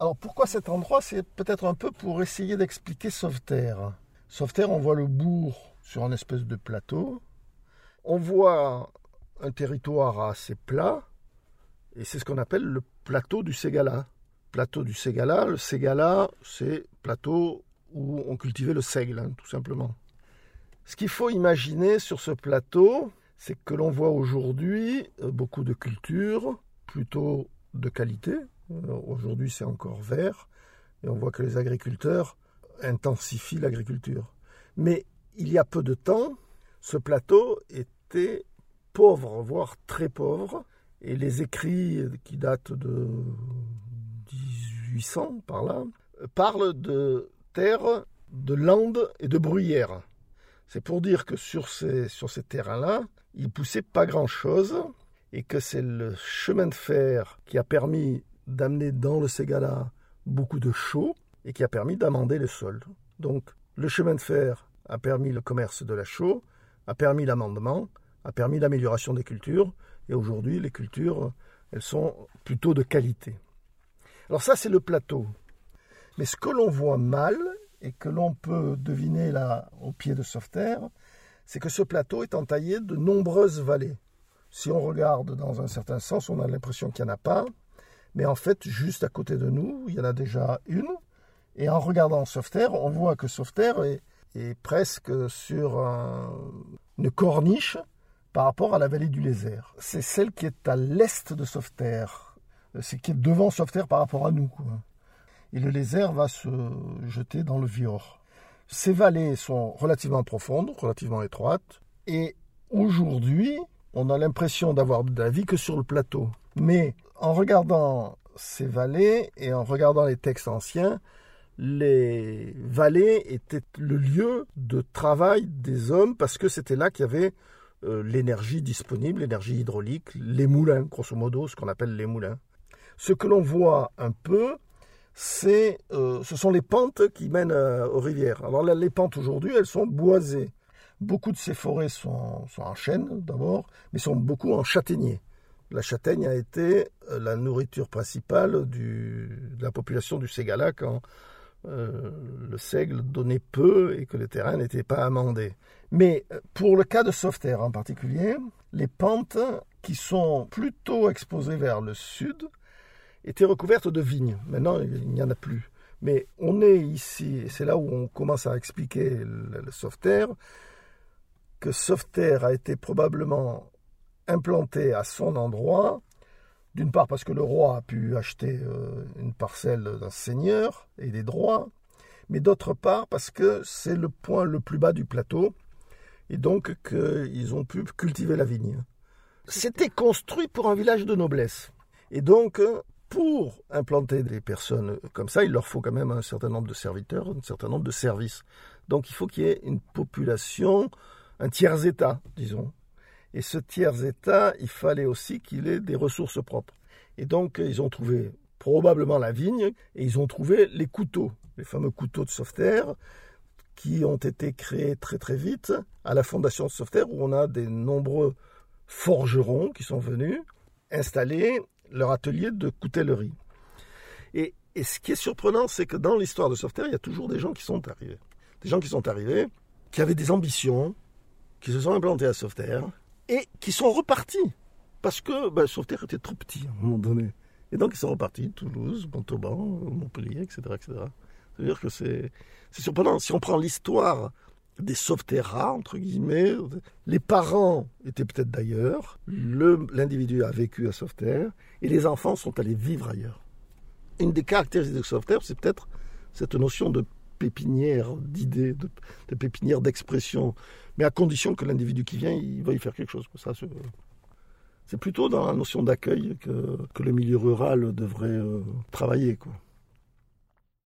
Alors pourquoi cet endroit? C'est peut-être un peu pour essayer d'expliquer Sauveterre. Sauveterre, on voit le bourg sur un espèce de plateau. On voit un territoire assez plat, et c'est ce qu'on appelle le plateau du Ségala. Plateau du Ségala, le Ségala, c'est plateau où on cultivait le seigle, tout simplement. Ce qu'il faut imaginer sur ce plateau, c'est que l'on voit aujourd'hui beaucoup de cultures, plutôt de qualité. Aujourd'hui, c'est encore vert, et on voit que les agriculteurs intensifient l'agriculture. Mais il y a peu de temps, ce plateau était pauvre, voire très pauvre, et les écrits qui datent de 1800, par là, parlent de terres, de landes et de bruyères. C'est pour dire que sur ces terrains-là, il ne poussait pas grand-chose, et que c'est le chemin de fer qui a permis d'amener dans le Ségala beaucoup de chaux, et qui a permis d'amender le sol. Donc, le chemin de fer a permis le commerce de la chaux, a permis l'amendement, a permis l'amélioration des cultures, et aujourd'hui, les cultures, elles sont plutôt de qualité. Alors ça, c'est le plateau. Mais ce que l'on voit mal, et que l'on peut deviner là, au pied de Sauveterre, c'est que ce plateau est entaillé de nombreuses vallées. Si on regarde dans un certain sens, on a l'impression qu'il n'y en a pas, mais en fait, juste à côté de nous, il y en a déjà une, et en regardant Sauveterre, on voit que Sauveterre est presque sur une corniche par rapport à la vallée du Lézert. C'est celle qui est à l'est de Sauveterre, c'est qui est devant Sauveterre par rapport à nous, quoi. Et le Lézert va se jeter dans le Viaur. Ces vallées sont relativement profondes, relativement étroites, et aujourd'hui, on a l'impression d'avoir de la vie que sur le plateau. Mais en regardant ces vallées et en regardant les textes anciens, les vallées étaient le lieu de travail des hommes parce que c'était là qu'il y avait l'énergie disponible, l'énergie hydraulique, les moulins, grosso modo, ce qu'on appelle les moulins. Ce que l'on voit un peu, ce sont les pentes qui mènent aux rivières. Alors là, les pentes aujourd'hui, elles sont boisées. Beaucoup de ces forêts sont en chêne d'abord, mais sont beaucoup en châtaignier. La châtaigne a été la nourriture principale de la population du Ségala quand le seigle donnait peu et que les terrains n'étaient pas amendés. Mais pour le cas de Sauveterre en particulier, les pentes qui sont plutôt exposées vers le sud étaient recouvertes de vignes. Maintenant, il n'y en a plus. Mais on est ici, et c'est là où on commence à expliquer le Sauveterre, que Sauveterre a été probablement implanté à son endroit, d'une part parce que le roi a pu acheter une parcelle d'un seigneur et des droits, mais d'autre part parce que c'est le point le plus bas du plateau, et donc qu'ils ont pu cultiver la vigne. C'était construit pour un village de noblesse, et donc pour implanter des personnes comme ça, il leur faut quand même un certain nombre de serviteurs, un certain nombre de services. Donc il faut qu'il y ait une population, un tiers-état, disons. Et ce tiers-état, il fallait aussi qu'il ait des ressources propres. Et donc, ils ont trouvé probablement la vigne, et ils ont trouvé les couteaux, les fameux couteaux de Sauveterre, qui ont été créés très très vite à la fondation de Sauveterre, où on a des nombreux forgerons qui sont venus installer leur atelier de coutellerie. Et ce qui est surprenant, c'est que dans l'histoire de Sauveterre, il y a toujours des gens qui sont arrivés. Des gens qui sont arrivés, qui avaient des ambitions, qui se sont implantés à Sauveterre, et qui sont repartis, parce que Sauveterre était trop petit à un moment donné. Et donc ils sont repartis, Toulouse, Montauban, Montpellier, etc. C'est-à-dire que c'est surprenant. Si on prend l'histoire des Sauveterras, entre guillemets, les parents étaient peut-être d'ailleurs, l'individu a vécu à Sauveterre, et les enfants sont allés vivre ailleurs. Une des caractéristiques de Sauveterre, c'est peut-être cette notion de pépinière d'idées, de pépinière d'expression, mais à condition que l'individu qui vient, il va y faire quelque chose. Ça, c'est plutôt dans la notion d'accueil que le milieu rural devrait travailler, quoi.